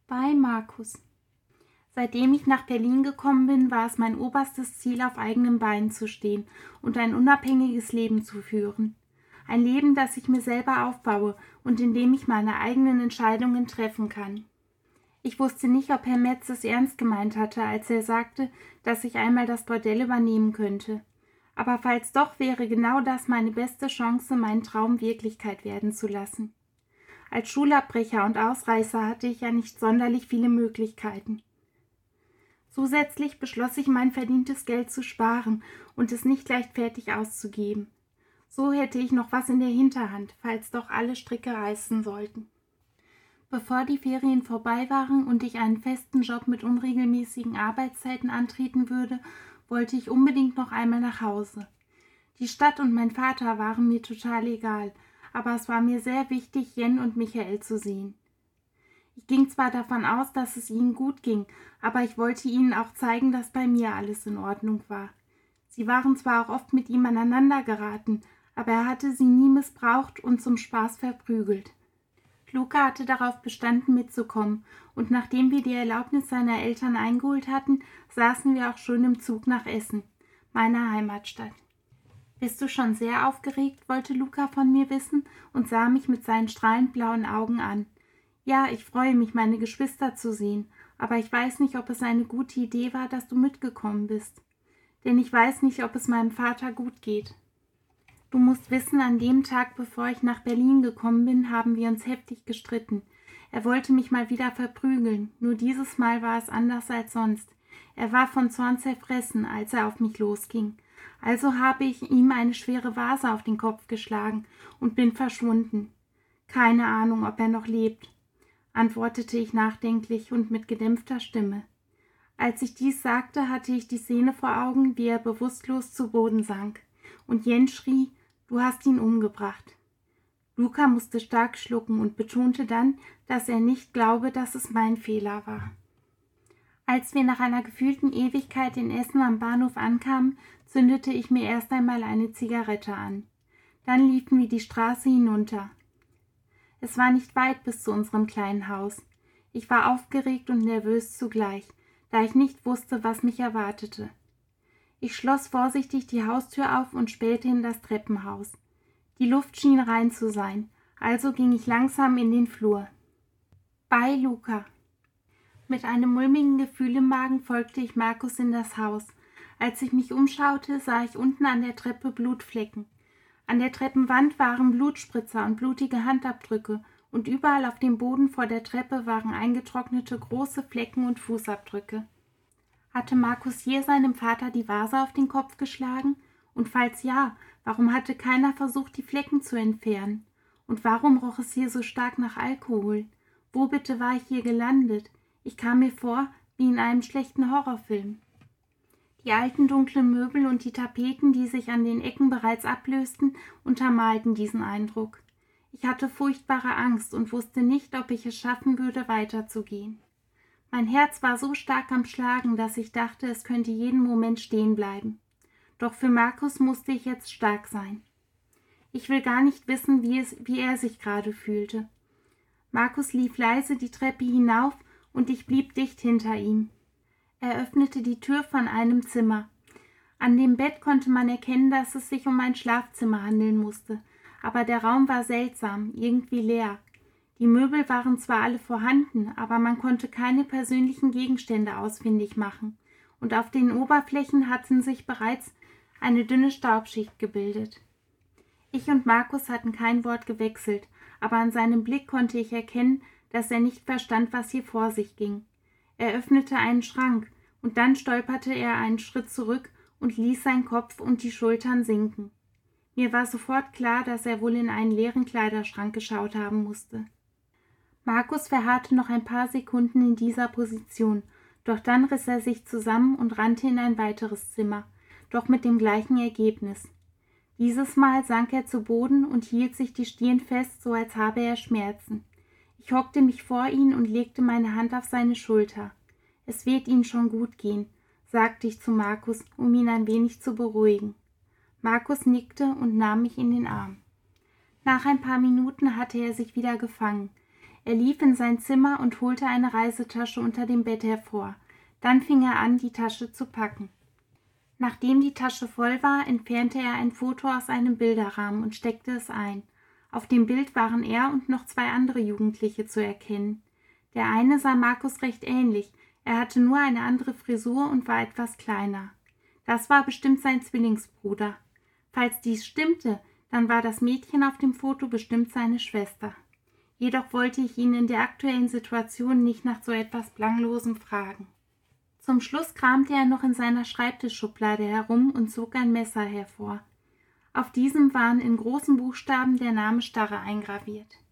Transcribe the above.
Bei Markus. Seitdem ich nach Berlin gekommen bin, war es mein oberstes Ziel, auf eigenen Beinen zu stehen und ein unabhängiges Leben zu führen. Ein Leben, das ich mir selber aufbaue und in dem ich meine eigenen Entscheidungen treffen kann. Ich wusste nicht, ob Herr Metz es ernst gemeint hatte, als er sagte, dass ich einmal das Bordell übernehmen könnte. Aber falls doch, wäre genau das meine beste Chance, meinen Traum Wirklichkeit werden zu lassen. Als Schulabbrecher und Ausreißer hatte ich ja nicht sonderlich viele Möglichkeiten. Zusätzlich beschloss ich, mein verdientes Geld zu sparen und es nicht leichtfertig auszugeben. So hätte ich noch was in der Hinterhand, falls doch alle Stricke reißen sollten. Bevor die Ferien vorbei waren und ich einen festen Job mit unregelmäßigen Arbeitszeiten antreten würde, wollte ich unbedingt noch einmal nach Hause. Die Stadt und mein Vater waren mir total egal, aber es war mir sehr wichtig, Jen und Michael zu sehen. Ich ging zwar davon aus, dass es ihnen gut ging, aber ich wollte ihnen auch zeigen, dass bei mir alles in Ordnung war. Sie waren zwar auch oft mit ihm aneinander geraten, aber er hatte sie nie missbraucht und zum Spaß verprügelt. Luca hatte darauf bestanden, mitzukommen, und nachdem wir die Erlaubnis seiner Eltern eingeholt hatten, saßen wir auch schon im Zug nach Essen, meiner Heimatstadt. »Bist du schon sehr aufgeregt?« wollte Luca von mir wissen und sah mich mit seinen strahlend blauen Augen an. »Ja, ich freue mich, meine Geschwister zu sehen, aber ich weiß nicht, ob es eine gute Idee war, dass du mitgekommen bist. Denn ich weiß nicht, ob es meinem Vater gut geht. Du musst wissen, an dem Tag, bevor ich nach Berlin gekommen bin, haben wir uns heftig gestritten. Er wollte mich mal wieder verprügeln, nur dieses Mal war es anders als sonst. Er war von Zorn zerfressen, als er auf mich losging. Also habe ich ihm eine schwere Vase auf den Kopf geschlagen und bin verschwunden. Keine Ahnung, ob er noch lebt«, antwortete ich nachdenklich und mit gedämpfter Stimme. Als ich dies sagte, hatte ich die Szene vor Augen, wie er bewusstlos zu Boden sank, und Jen schrie: »Du hast ihn umgebracht.« Luca musste stark schlucken und betonte dann, dass er nicht glaube, dass es mein Fehler war. Als wir nach einer gefühlten Ewigkeit in Essen am Bahnhof ankamen, zündete ich mir erst einmal eine Zigarette an. Dann liefen wir die Straße hinunter. Es war nicht weit bis zu unserem kleinen Haus. Ich war aufgeregt und nervös zugleich, da ich nicht wusste, was mich erwartete. Ich schloss vorsichtig die Haustür auf und spähte in das Treppenhaus. Die Luft schien rein zu sein, also ging ich langsam in den Flur. Bei Luca. Mit einem mulmigen Gefühl im Magen folgte ich Markus in das Haus. Als ich mich umschaute, sah ich unten an der Treppe Blutflecken. An der Treppenwand waren Blutspritzer und blutige Handabdrücke, und überall auf dem Boden vor der Treppe waren eingetrocknete große Flecken und Fußabdrücke. Hatte Markus hier seinem Vater die Vase auf den Kopf geschlagen? Und falls ja, warum hatte keiner versucht, die Flecken zu entfernen? Und warum roch es hier so stark nach Alkohol? Wo bitte war ich hier gelandet? Ich kam mir vor wie in einem schlechten Horrorfilm. Die alten dunklen Möbel und die Tapeten, die sich an den Ecken bereits ablösten, untermalten diesen Eindruck. Ich hatte furchtbare Angst und wusste nicht, ob ich es schaffen würde, weiterzugehen. Mein Herz war so stark am Schlagen, dass ich dachte, es könnte jeden Moment stehen bleiben. Doch für Markus musste ich jetzt stark sein. Ich will gar nicht wissen, wie er sich gerade fühlte. Markus lief leise die Treppe hinauf und ich blieb dicht hinter ihm. Er öffnete die Tür von einem Zimmer. An dem Bett konnte man erkennen, dass es sich um ein Schlafzimmer handeln musste, aber der Raum war seltsam, irgendwie leer. Die Möbel waren zwar alle vorhanden, aber man konnte keine persönlichen Gegenstände ausfindig machen, und auf den Oberflächen hatten sich bereits eine dünne Staubschicht gebildet. Ich und Markus hatten kein Wort gewechselt, aber an seinem Blick konnte ich erkennen, dass er nicht verstand, was hier vor sich ging. Er öffnete einen Schrank, und dann stolperte er einen Schritt zurück und ließ seinen Kopf und die Schultern sinken. Mir war sofort klar, dass er wohl in einen leeren Kleiderschrank geschaut haben musste. Markus verharrte noch ein paar Sekunden in dieser Position, doch dann riss er sich zusammen und rannte in ein weiteres Zimmer, doch mit dem gleichen Ergebnis. Dieses Mal sank er zu Boden und hielt sich die Stirn fest, so als habe er Schmerzen. Ich hockte mich vor ihn und legte meine Hand auf seine Schulter. »Es wird Ihnen schon gut gehen«, sagte ich zu Markus, um ihn ein wenig zu beruhigen. Markus nickte und nahm mich in den Arm. Nach ein paar Minuten hatte er sich wieder gefangen. Er lief in sein Zimmer und holte eine Reisetasche unter dem Bett hervor. Dann fing er an, die Tasche zu packen. Nachdem die Tasche voll war, entfernte er ein Foto aus einem Bilderrahmen und steckte es ein. Auf dem Bild waren er und noch 2 andere Jugendliche zu erkennen. Der eine sah Markus recht ähnlich, er hatte nur eine andere Frisur und war etwas kleiner. Das war bestimmt sein Zwillingsbruder. Falls dies stimmte, dann war das Mädchen auf dem Foto bestimmt seine Schwester. Jedoch wollte ich ihn in der aktuellen Situation nicht nach so etwas Belanglosem fragen. Zum Schluss kramte er noch in seiner Schreibtischschublade herum und zog ein Messer hervor. Auf diesem waren in großen Buchstaben der Name Starre eingraviert.